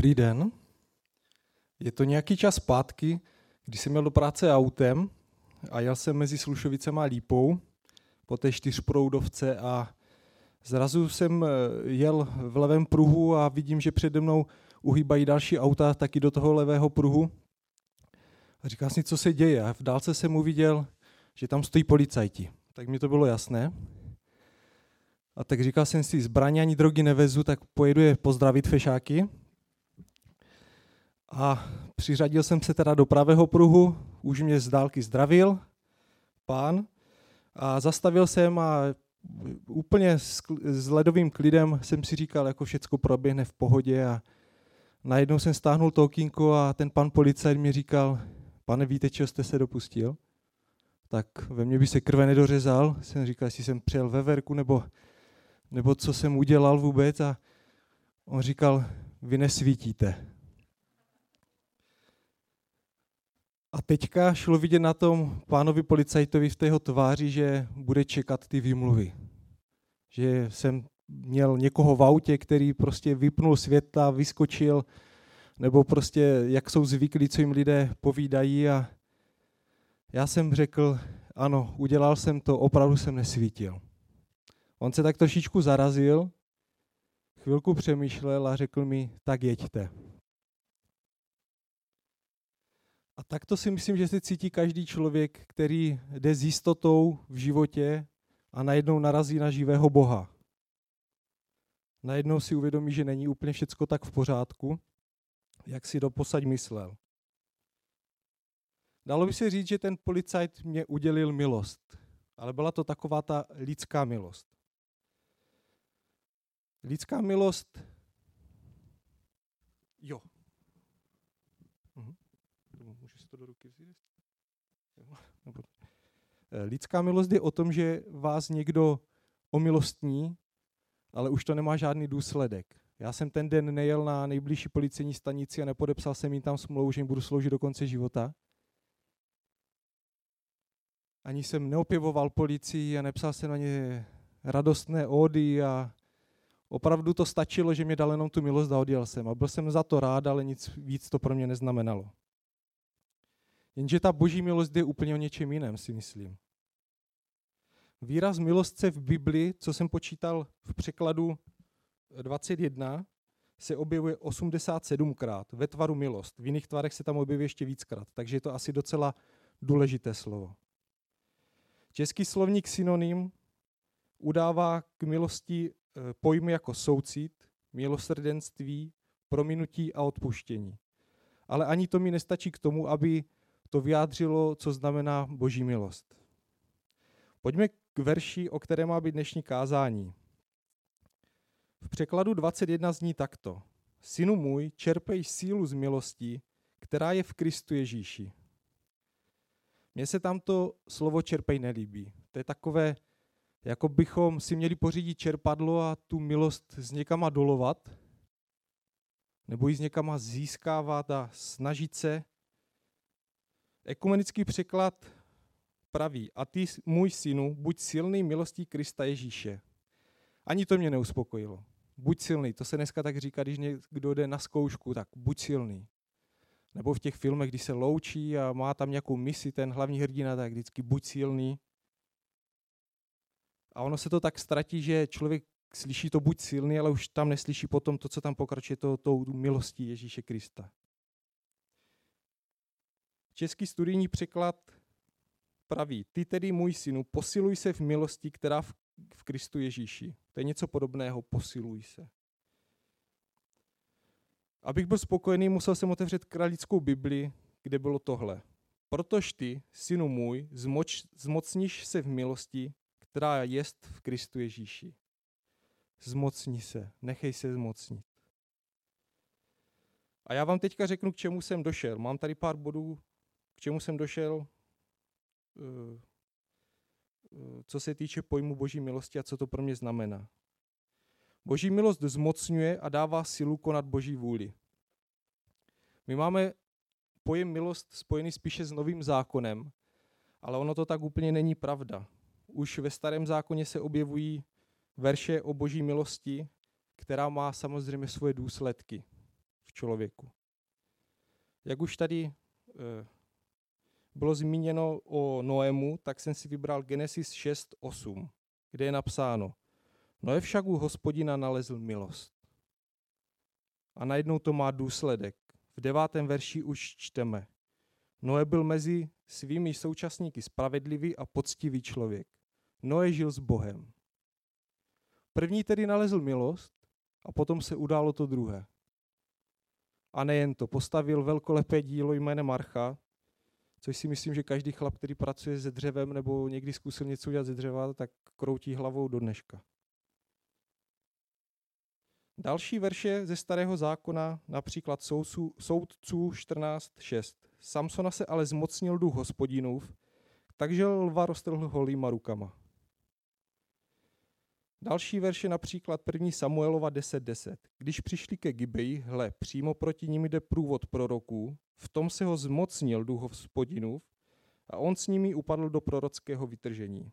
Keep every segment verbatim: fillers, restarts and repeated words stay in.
Dobrý den. Je to nějaký čas zpátky, když jsem měl do práce autem a jel jsem mezi Slušovicema a Lípou po té čtyřproudovce a zrazu jsem jel v levém pruhu a vidím, že přede mnou uhýbají další auta taky do toho levého pruhu. A říkal jsem si, co se děje. A v dálce jsem uviděl, že tam stojí policajti. Tak mi to bylo jasné. A tak říkal jsem si, zbraně ani drogy nevezu, tak pojedu je pozdravit fešáky. A přiřadil jsem se teda do pravého pruhu, už mě z dálky zdravil pán a zastavil jsem a úplně s, s ledovým klidem jsem si říkal, jako všecko proběhne v pohodě a najednou jsem stáhnul to okýnko a ten pan policajt mi říkal, pane, víte, čeho jste se dopustil? Tak ve mně by se krve nedořezal, jsem říkal, jestli jsem přijel veverku nebo, nebo co jsem udělal vůbec a on říkal, vy nesvítíte. A teďka šlo vidět na tom pánovi policajtovi v té jeho tváři, že bude čekat ty výmluvy. Že jsem měl někoho v autě, který prostě vypnul světla, vyskočil, nebo prostě jak jsou zvyklí, co jim lidé povídají. A já jsem řekl, ano, udělal jsem to, opravdu jsem nesvítil. On se tak trošičku zarazil, chvilku přemýšlel a řekl mi, tak jeďte. A takto si myslím, že se cítí každý člověk, který jde s jistotou v životě a najednou narazí na živého Boha. Najednou si uvědomí, že není úplně všecko tak v pořádku, jak si doposud myslel. Dalo by se říct, že ten policajt mě udělil milost, ale byla to taková ta lidská milost. Lidská milost, jo. Mhm. Můžu si to do ruky vzít? Lidská milost je o tom, že vás někdo omilostní, ale už to nemá žádný důsledek. Já jsem ten den nejel na nejbližší policejní stanici a nepodepsal jsem jim tam smlouvu, že jim budu sloužit do konce života. Ani jsem neopěvoval policii a nepsal jsem na ně radostné ódy a opravdu to stačilo, že mě dal jenom tu milost a odjel jsem. A byl jsem za to rád, ale nic víc to pro mě neznamenalo. Jenže ta boží milost je úplně o něčem jiném, si myslím. Výraz milost se v Bibli, co jsem počítal v překladu dvacet jedna, se objevuje osmdesát sedmkrát ve tvaru milost. V jiných tvarech se tam objeví ještě víckrát, takže je to asi docela důležité slovo. Český slovník synonym udává k milosti pojmy jako soucit, milosrdenství, prominutí a odpuštění. Ale ani to mi nestačí k tomu, aby to vyjádřilo, co znamená boží milost. Pojďme k verši, o které má být dnešní kázání. V překladu dvacet jedna zní takto. Synu můj, čerpej sílu z milosti, která je v Kristu Ježíši. Mně se tamto slovo čerpej nelíbí. To je takové, jako bychom si měli pořídit čerpadlo a tu milost z někama dolovat, nebo ji z někama získávat a snažit se. Ekumenický překlad praví, a ty, můj synu, buď silný milostí Krista Ježíše. Ani to mě neuspokojilo. Buď silný, to se dneska tak říká, když někdo jde na zkoušku, tak buď silný. Nebo v těch filmech, když se loučí a má tam nějakou misi, ten hlavní hrdina, tak vždycky buď silný. A ono se to tak ztratí, že člověk slyší to buď silný, ale už tam neslyší potom to, co tam pokračuje, to, tou milostí Ježíše Krista. Český studijní překlad praví, ty tedy, můj synu, posiluj se v milosti, která v, v Kristu Ježíši. To je něco podobného, posiluj se. Abych byl spokojený, musel jsem otevřet kralickou Bibli, kde bylo tohle. Protož ty, synu můj, zmoč, zmocníš se v milosti, která jest v Kristu Ježíši. Zmocni se, nechej se zmocnit. A já vám teďka řeknu, k čemu jsem došel. Mám tady pár bodů, k čemu jsem došel, co se týče pojmu boží milosti a co to pro mě znamená. Boží milost zmocňuje a dává silu konat boží vůli. My máme pojem milost spojený spíše s novým zákonem, ale ono to tak úplně není pravda. Už ve starém zákoně se objevují verše o boží milosti, která má samozřejmě svoje důsledky. člověku. Jak už tady eh, bylo zmíněno o Noému, tak jsem si vybral Genesis šest osm, kde je napsáno: Noé však u Hospodina nalezl milost. A najednou to má důsledek. V devátém verši už čteme: Noé byl mezi svými současníky spravedlivý a poctivý člověk. Noé žil s Bohem. První tedy nalezl milost a potom se událo to druhé. A nejen to, postavil velkolepé dílo jménem Archa, což si myslím, že každý chlap, který pracuje se dřevem nebo někdy zkusil něco udělat ze dřeva, tak kroutí hlavou do dneška. Další verše ze Starého zákona, například Soudců čtrnáct šest. Samsona se ale zmocnil duch Hospodinův, takže lva roztrhl holýma rukama. Další verše, například první Samuelova deset deset. Když přišli ke Gibeji, hle, přímo proti nim jde průvod proroků, v tom se ho zmocnil duch Hospodinův a on s nimi upadl do prorockého vytržení.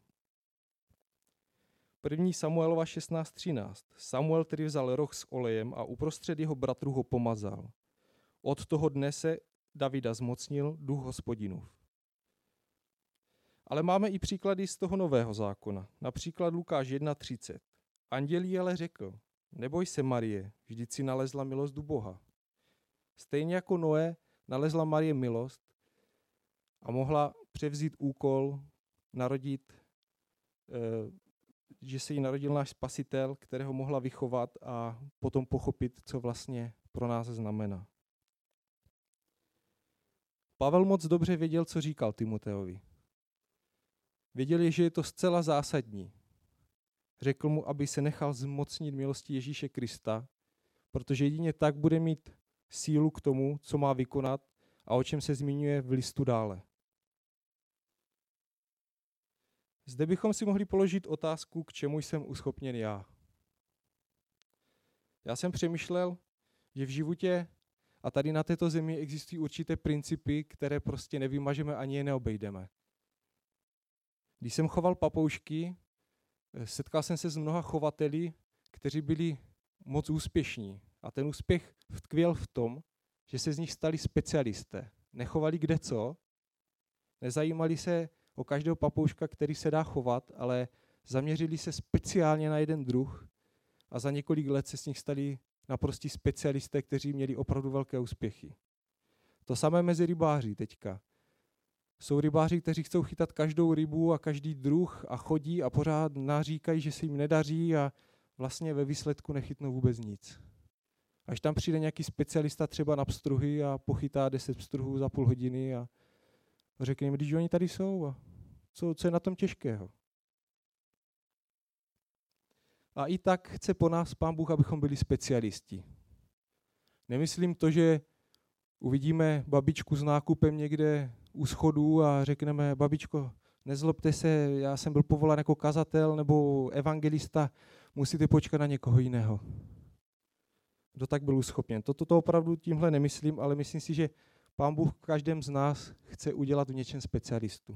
První Samuelova šestnáct třináct. Samuel tedy vzal roh s olejem a uprostřed jeho bratrů ho pomazal. Od toho dne se Davida zmocnil duch Hospodinův. Ale máme i příklady z toho nového zákona. Například Lukáš jedna třicet. Anděl jí ale řekl: Neboj se, Marie, vždyť si nalezla milost u Boha. Stejně jako Noé nalezla Marie milost a mohla převzít úkol narodit, že se jí narodil náš Spasitel, kterého mohla vychovat a potom pochopit, co vlastně pro nás znamená. Pavel moc dobře věděl, co říkal Timoteovi. Věděl, že je to zcela zásadní. Řekl mu, aby se nechal zmocnit milosti Ježíše Krista, protože jedině tak bude mít sílu k tomu, co má vykonat a o čem se zmiňuje v listu dále. Zde bychom si mohli položit otázku, k čemu jsem uschopněn já. Já jsem přemýšlel, že v životě a tady na této zemi existují určité principy, které prostě nevymažeme ani je neobejdeme. Když jsem choval papoušky, setkal jsem se s mnoha chovateli, kteří byli moc úspěšní. A ten úspěch tkvěl v tom, že se z nich stali specialisté. Nechovali kde co, nezajímali se o každého papouška, který se dá chovat, ale zaměřili se speciálně na jeden druh a za několik let se z nich stali naprostí specialisté, kteří měli opravdu velké úspěchy. To samé mezi rybáři teďka. Jsou rybáři, kteří chcou chytat každou rybu a každý druh a chodí a pořád naříkají, že se jim nedaří a vlastně ve výsledku nechytnou vůbec nic. Až tam přijde nějaký specialista třeba na pstruhy a pochytá deset pstruhů za půl hodiny a řekne jim, když oni tady jsou a co, co je na tom těžkého. A i tak chce po nás Pán Bůh, abychom byli specialisti. Nemyslím to, že uvidíme babičku s nákupem někde u schodů a řekneme, babičko, nezlobte se, já jsem byl povolán jako kazatel nebo evangelista, musíte počkat na někoho jiného. Kdo tak byl uschopněn. Toto to opravdu tímhle nemyslím, ale myslím si, že Pán Bůh v každém z nás chce udělat v něčem specialistu.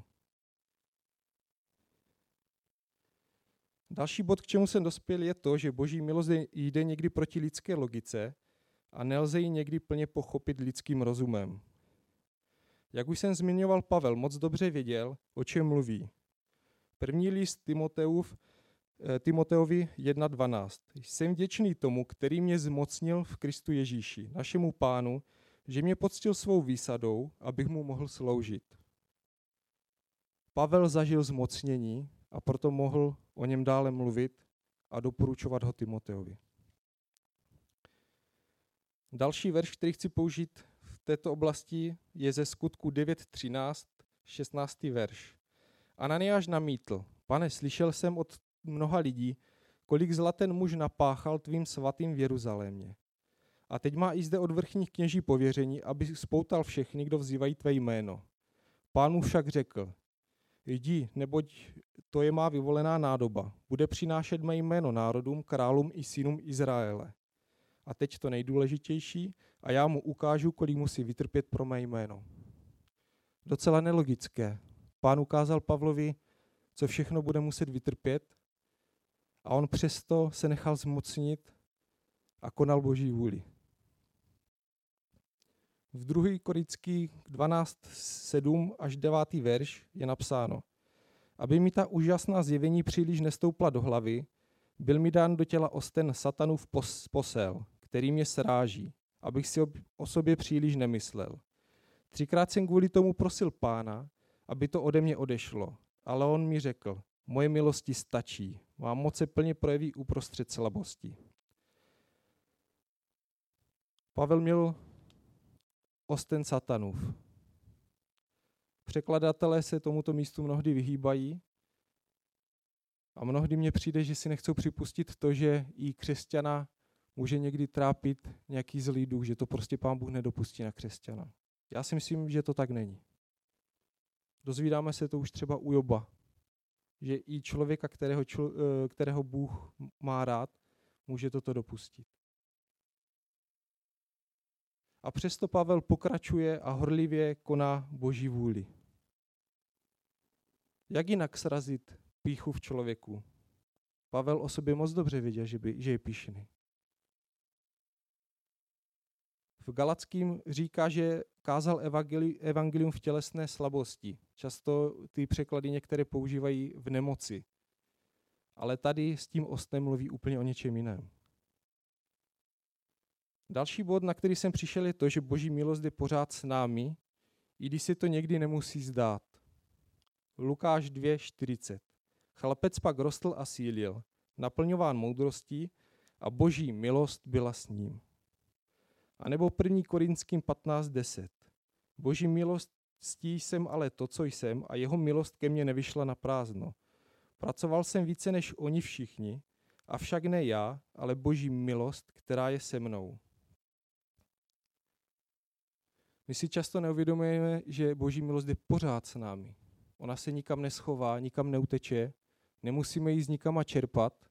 Další bod, k čemu jsem dospěl, je to, že Boží milost jde někdy proti lidské logice a nelze ji někdy plně pochopit lidským rozumem. Jak už jsem zmiňoval, Pavel moc dobře věděl, o čem mluví. První list Timoteův, Timoteovi jedna dvanáct. Jsem vděčný tomu, který mě zmocnil v Kristu Ježíši, našemu Pánu, že mě poctil svou výsadou, abych mu mohl sloužit. Pavel zažil zmocnění a proto mohl o něm dále mluvit a doporučovat ho Timoteovi. Další verš, který chci použít v této oblasti, je ze Skutku devět třináct, šestnáctý verš. Ananiáš namítl: Pane, slyšel jsem od mnoha lidí, kolik zla ten muž napáchal tvým svatým v Jeruzalémě. A teď má i zde od vrchních kněží pověření, aby spoutal všechny, kdo vzývají tvé jméno. Pán mu však řekl: Jdi, neboť to je má vyvolená nádoba. Bude přinášet mé jméno národům, králům i synům Izraele. A teď to nejdůležitější, a já mu ukážu, kolik musí vytrpět pro mé jméno. Docela nelogické. Pán ukázal Pavlovi, co všechno bude muset vytrpět, a on přesto se nechal zmocnit a konal Boží vůli. V druhý Korinský dvanáct sedm až devátý verš je napsáno: Aby mi ta úžasná zjevení příliš nestoupla do hlavy, byl mi dán do těla osten satanův pos- posel, který mě sráží, abych si o sobě příliš nemyslel. Třikrát jsem kvůli tomu prosil Pána, aby to ode mě odešlo, ale on mi řekl: Moje milosti stačí, má moc se plně projeví uprostřed slabosti. Pavel měl osten satanův. Překladatelé se tomuto místu mnohdy vyhýbají a mnohdy mně přijde, že si nechcou připustit to, že i křesťana může někdy trápit nějaký zlý duch, že to prostě Pán Bůh nedopustí na křesťana. Já si myslím, že to tak není. Dozvídáme se to už třeba u Joba, že i člověka, kterého, člo, kterého Bůh má rád, může toto dopustit. A přesto Pavel pokračuje a horlivě koná Boží vůli. Jak jinak srazit pýchu v člověku? Pavel o sobě moc dobře věděl, že, by, že je pyšný. V Galackým říká, že kázal evangeli, evangelium v tělesné slabosti. Často ty překlady některé používají v nemoci. Ale tady s tím ostem mluví úplně o něčem jiném. Další bod, na který jsem přišel, je to, že Boží milost je pořád s námi, i když se to někdy nemusí zdát. Lukáš dva čtyřicet. Chlapec pak rostl a sílil, naplňován moudrostí, a Boží milost byla s ním. A nebo první Korinským patnáct deset. Boží milostí jsem ale to, co jsem, a jeho milost ke mně nevyšla na prázdno. Pracoval jsem více než oni všichni, avšak ne já, ale Boží milost, která je se mnou. My si často neuvědomujeme, že Boží milost je pořád s námi. Ona se nikam neschová, nikam neuteče, nemusíme ji z nikama čerpat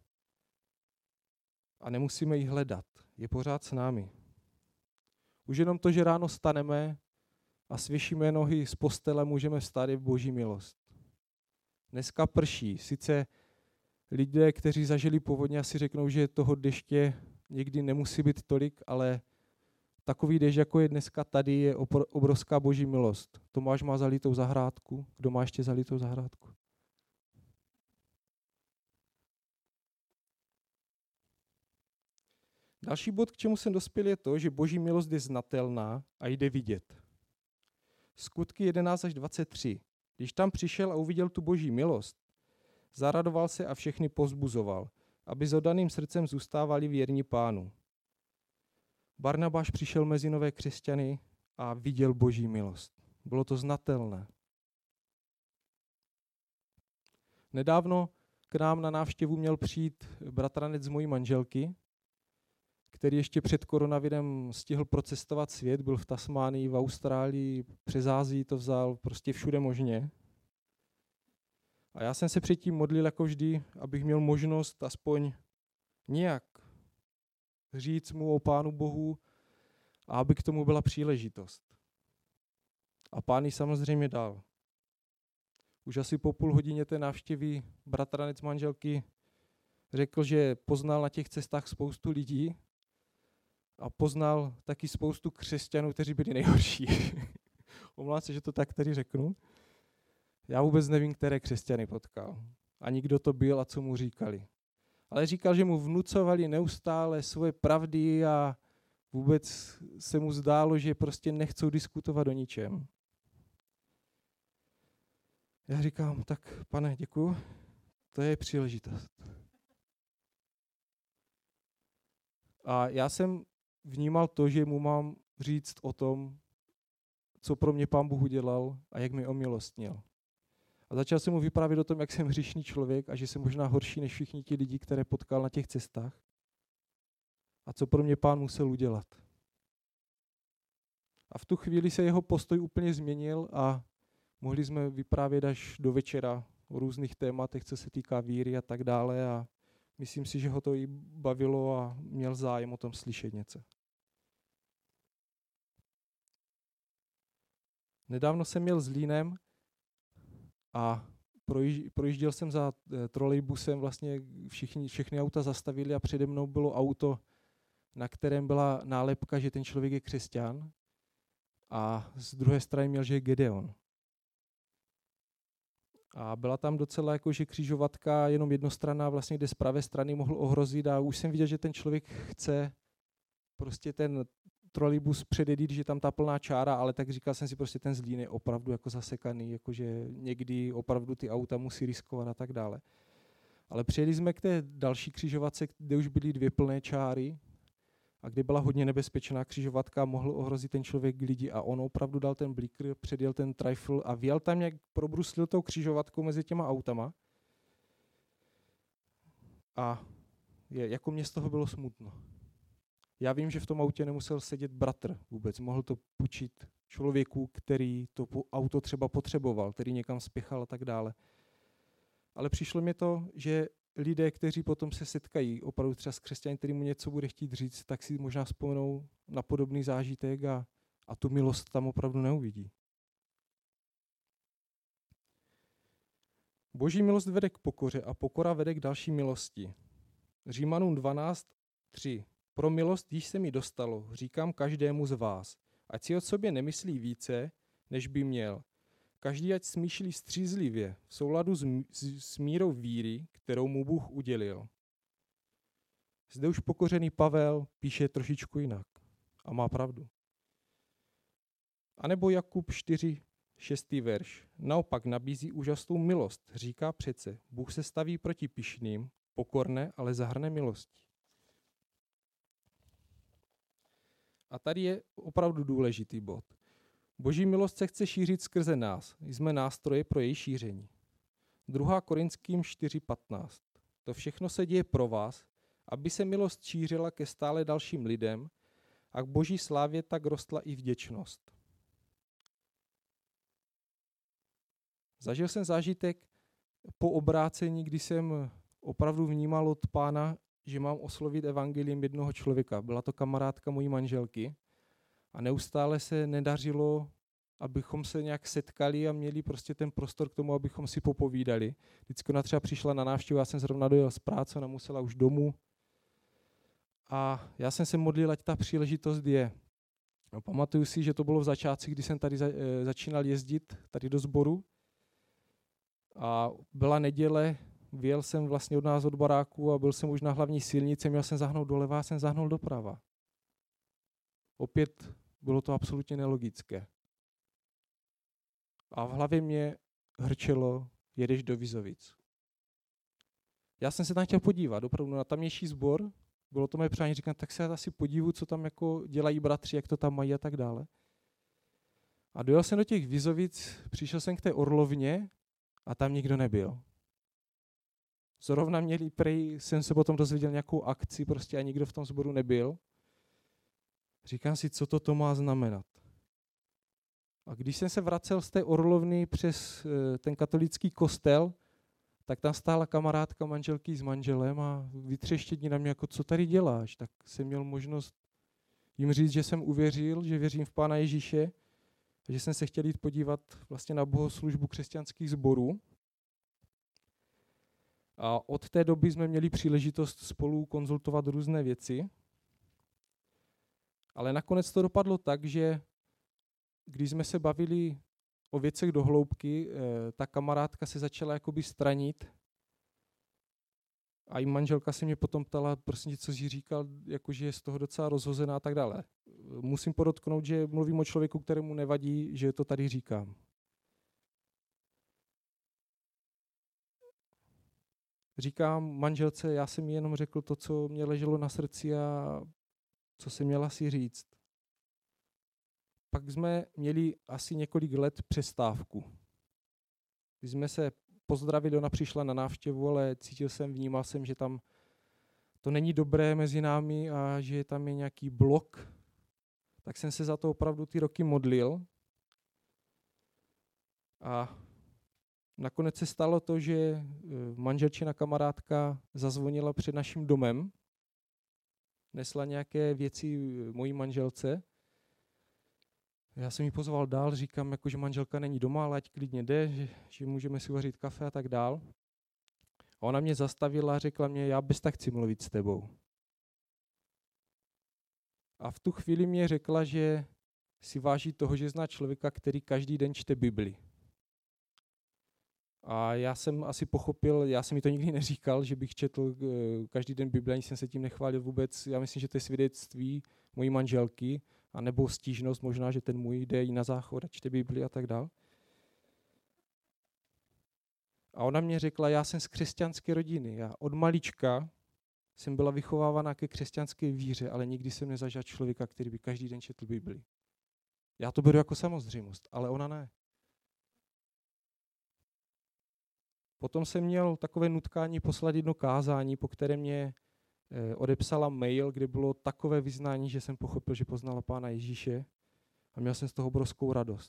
a nemusíme ji hledat. Je pořád s námi. Už jenom to, že ráno staneme a svěšíme nohy z postele, můžeme vstát, je Boží milost. Dneska prší. Sice lidé, kteří zažili povodně, asi řeknou, že toho deště někdy nemusí být tolik, ale takový déšť, jako je dneska tady, je obrovská Boží milost. Tomáš má zalitou zahrádku. Kdo má ještě zalitou zahrádku? Další bod, k čemu jsem dospěl, je to, že Boží milost je znatelná a jde vidět. Skutky jedenáct až dvacet tři. Když tam přišel a uviděl tu Boží milost, zaradoval se a všechny povzbuzoval, aby s oddaným srdcem zůstávali věrní Pánu. Barnabáš přišel mezi nové křesťany a viděl Boží milost. Bylo to znatelné. Nedávno k nám na návštěvu měl přijít bratranec z mojí manželky, který ještě před koronavirem stihl procestovat svět, byl v Tasmánii, v Austrálii, přes Asii to vzal, prostě všude možně. A já jsem se předtím modlil jako vždy, abych měl možnost aspoň nějak říct mu o Pánu Bohu a aby k tomu byla příležitost. A Pán ji samozřejmě dal. Už asi po půl hodině té návštěvy bratranec manželky řekl, že poznal na těch cestách spoustu lidí a poznal taky spoustu křesťanů, kteří byli nejhorší. Omlouvám se, že to tak tady řeknu. Já vůbec nevím, které křesťany potkal. Ani kdo to byl a co mu říkali. Ale říkal, že mu vnucovali neustále svoje pravdy a vůbec se mu zdálo, že prostě nechcou diskutovat o ničem. Já říkám, tak pane, děkuju, to je příležitost. A já jsem vnímal to, že mu mám říct o tom, co pro mě Pán Bůh udělal a jak mi omilostnil. A začal jsem mu vyprávět o tom, jak jsem hříšný člověk a že jsem možná horší než všichni ti lidi, které potkal na těch cestách. A co pro mě Pán musel udělat. A v tu chvíli se jeho postoj úplně změnil a mohli jsme vyprávět až do večera o různých tématech, co se týká víry a tak dále. A myslím si, že ho to i bavilo a měl zájem o tom slyšet něco. Nedávno jsem měl s Línem a projížděl jsem za trolejbusem, vlastně všichni, všechny auta zastavili a přede mnou bylo auto, na kterém byla nálepka, že ten člověk je křesťan. a z druhé strany měl, že je Gedeon. A byla tam docela jakože křižovatka, jenom jednostranná, vlastně, kde z pravé strany mohl ohrozit a už jsem viděl, že ten člověk chce prostě ten trolejbus předjedít, že tam ta plná čára, ale tak říkal jsem si, prostě ten Zlín je opravdu jako zasekaný, jakože někdy opravdu ty auta musí riskovat a tak dále. Ale přijeli jsme k té další křižovatce, kde už byly dvě plné čáry a kde byla hodně nebezpečná křižovatka, mohl ohrozit ten člověk lidi a on opravdu dal ten blikr, předjel ten trifle a vjel tam, jak probruslil tou křižovatkou mezi těma autama. A je, jako mě z toho bylo smutno. Já vím, že v tom autě nemusel sedět bratr vůbec, mohl to půjčit člověku, který to auto třeba potřeboval, který někam spěchal a tak dále. Ale přišlo mi to, že lidé, kteří potom se setkají opravdu třeba s křesťanem, který mu něco bude chtít říct, tak si možná vzpomenou na podobný zážitek a, a tu milost tam opravdu neuvidí. Boží milost vede k pokoře a pokora vede k další milosti. Římanům dvanáct tři. Pro milost již se mi dostalo, říkám každému z vás, ať si o sobě nemyslí více, než by měl. Každý ať smýšlí střízlivě, v souladu s, m- s mírou víry, kterou mu Bůh udělil. Zde už pokořený Pavel píše trošičku jinak a má pravdu. A nebo Jakub čtyři, šestý verš. Naopak nabízí úžasnou milost. Říká přece, Bůh se staví proti pyšným, pokorné, ale zahrne milosti. A tady je opravdu důležitý bod. Boží milost se chce šířit skrze nás. Jsme nástroje pro její šíření. druhá Korinským čtyři patnáct. To všechno se děje pro vás, aby se milost šířila ke stále dalším lidem a k Boží slávě tak rostla i vděčnost. Zažil jsem zážitek po obrácení, kdy jsem opravdu vnímal od Pána, že mám oslovit evangeliem jednoho člověka. Byla to kamarádka mojí manželky a neustále se nedařilo, abychom se nějak setkali a měli prostě ten prostor k tomu, abychom si popovídali. Vždycky ona třeba přišla na návštěvu, já jsem zrovna dojel z práce, ona musela už domů. A já jsem se modlil, ať ta příležitost je. No, pamatuju si, že to bylo v začátcích, kdy jsem tady za, e, začínal jezdit tady do sboru. A byla neděle, vyjel jsem vlastně od nás od baráku a byl jsem už na hlavní silnici, měl jsem zahnout doleva a jsem zahnul doprava. Opět bylo to absolutně nelogické. A v hlavě mě hrčelo, jedeš do Vizovic. Já jsem se tam chtěl podívat, opravdu na tamnější sbor, bylo to moje přání, říkám, tak se asi podívu, co tam jako dělají bratři, jak to tam mají a tak dále. A dojel jsem do těch Vizovic, přišel jsem k té Orlovně a tam nikdo nebyl. Zrovna měli prej, jsem se potom dozvěděl nějakou akci, prostě a nikdo v tom sboru nebyl. Říkám si, co to, to má znamenat. A když jsem se vracel z té Orlovny přes ten katolický kostel, tak tam stála kamarádka manželky s manželem a vytřeštění na mě, jako co tady děláš. Tak jsem měl možnost jim říct, že jsem uvěřil, že věřím v Pána Ježíše, že jsem se chtěl jít podívat vlastně na bohoslužbu křesťanských sborů. A od té doby jsme měli příležitost spolu konzultovat různé věci. Ale nakonec to dopadlo tak, že když jsme se bavili o věcech do hloubky, ta kamarádka se začala jakoby stranit a i manželka se mě potom ptala, prostě co jsi říkal, jakože je z toho docela rozhozená a tak dále. Musím podotknout, že mluvím o člověku, kterému nevadí, že to tady říkám. Říkám manželce, já jsem jí jenom řekl to, co mě leželo na srdci a co jsem měla si říct. Pak jsme měli asi několik let přestávku. Když jsme se pozdravili, ona přišla na návštěvu, ale cítil jsem, vnímal jsem, že tam to není dobré mezi námi a že tam je nějaký blok. Tak jsem se za to opravdu ty roky modlil. A nakonec se stalo to, že manželčina kamarádka zazvonila před naším domem, nesla nějaké věci mojí manželce. Já jsem ji pozval dál, říkám, jako, že manželka není doma, ale ať klidně jde, že, že můžeme si uvařit kafe a tak dál. A ona mě zastavila a řekla mě, já bez tak chci mluvit s tebou. A v tu chvíli mě řekla, že si váží toho, že zná člověka, který každý den čte Bibli. A já jsem asi pochopil, já jsem mi to nikdy neříkal, že bych četl každý den Bibli, ani jsem se tím nechválil vůbec. Já myslím, že to je svědectví mojí manželky, a nebo stížnost možná, že ten můj jde i na záchod a čte Bibli a tak dál. A ona mě řekla, já jsem z křesťanské rodiny. Já od malička jsem byla vychovávána ke křesťanské víře, ale nikdy jsem nezažila člověka, který by každý den četl Bibli. Já to beru jako samozřejmost, ale ona ne. Potom jsem měl takové nutkání poslat jedno kázání, po které mě odepsala mail, kde bylo takové vyznání, že jsem pochopil, že poznala Pána Ježíše a měl jsem z toho obrovskou radost.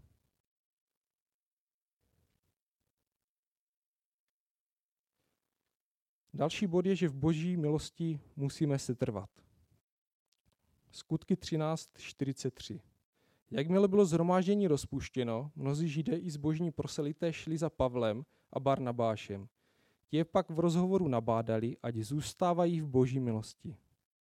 Další bod je, že v Boží milosti musíme se trvat. Skutky třináct čtyřicet tři. Jakmile bylo shromáždění rozpuštěno, mnozí Židé i zbožní proselité šli za Pavlem a Barnabášem. Ti je pak v rozhovoru nabádali, ať zůstávají v Boží milosti.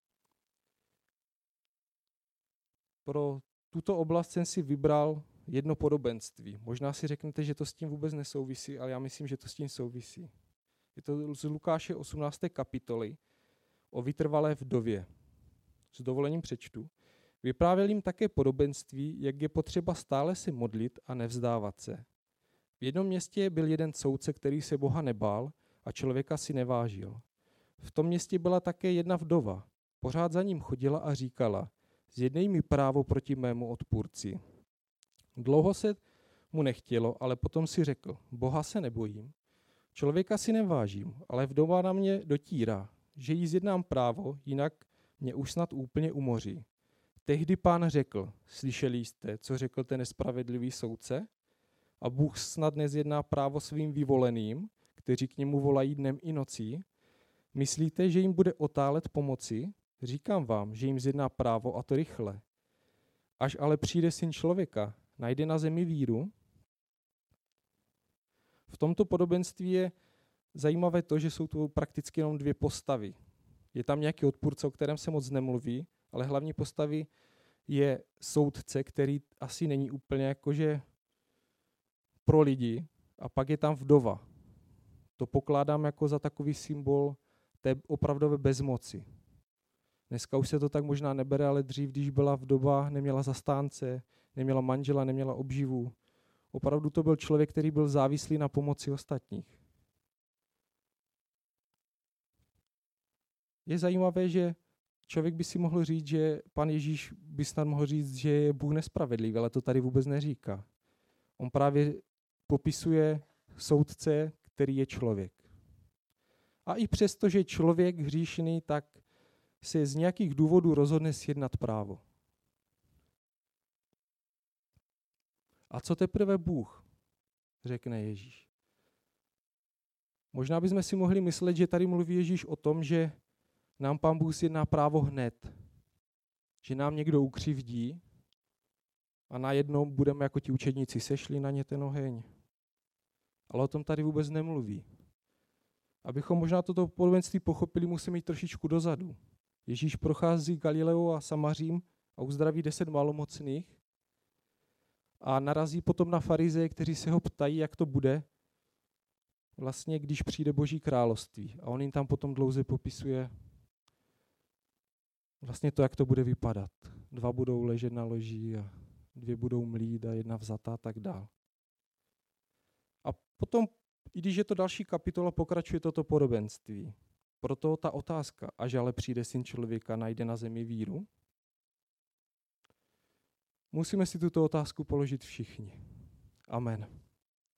Pro tuto oblast jsem si vybral jedno podobenství. Možná si řeknete, že to s tím vůbec nesouvisí, ale já myslím, že to s tím souvisí. Je to z Lukáše osmnácté kapitoly o vytrvalé vdově. S dovolením přečtu. Vyprávěl jim také podobenství, jak je potřeba stále se modlit a nevzdávat se. V jednom městě byl jeden soudce, který se Boha nebál a člověka si nevážil. V tom městě byla také jedna vdova. Pořád za ním chodila a říkala, zjednej mi právo proti mému odpůrci. Dlouho se mu nechtělo, ale potom si řekl, Boha se nebojím, člověka si nevážím, ale vdova na mě dotírá, že jí zjednám právo, jinak mě už snad úplně umoří. Tehdy Pán řekl, slyšeli jste, co řekl ten nespravedlivý soudce? A Bůh snad nezjedná právo svým vyvoleným, kteří k němu volají dnem i nocí? Myslíte, že jim bude otálet pomoci? Říkám vám, že jim zjedná právo a to rychle. Až ale přijde Syn člověka, najde na zemi víru? V tomto podobenství je zajímavé to, že jsou tu prakticky jenom dvě postavy. Je tam nějaký odpůrce, o kterém se moc nemluví, ale hlavní postavy je soudce, který asi není úplně jakože pro lidi, a pak je tam vdova. To pokládám jako za takový symbol té opravdové bezmoci. Dneska už se to tak možná nebere, ale dřív, když byla vdova, neměla zastánce, neměla manžela, neměla obživu. Opravdu to byl člověk, který byl závislý na pomoci ostatních. Je zajímavé, že člověk by si mohl říct, že Pan Ježíš by snad mohl říct, že je Bůh nespravedlivý, ale to tady vůbec neříká. On právě popisuje soudce, který je člověk. A i přesto, že je člověk hříšný, tak se z nějakých důvodů rozhodne sjednat právo. A co teprve Bůh, řekne Ježíš. Možná bychom si mohli myslet, že tady mluví Ježíš o tom, že nám Pán Bůh sjedná právo hned. Že nám někdo ukřivdí a najednou budeme jako ti učedníci sešli na ně ten oheň. Ale o tom tady vůbec nemluví. Abychom možná toto podobenství pochopili, musíme jít trošičku dozadu. Ježíš prochází Galileou a Samařím a uzdraví deset malomocných a narazí potom na farizeje, kteří se ho ptají, jak to bude, vlastně když přijde Boží království. A on jim tam potom dlouze popisuje vlastně to, jak to bude vypadat. Dva budou ležet na loži a dvě budou mlít a jedna vzatá a tak dál. A potom, i když je to další kapitola, pokračuje toto podobenství. Proto ta otázka, až ale přijde Syn člověka, najde na zemi víru? Musíme si tuto otázku položit všichni. Amen.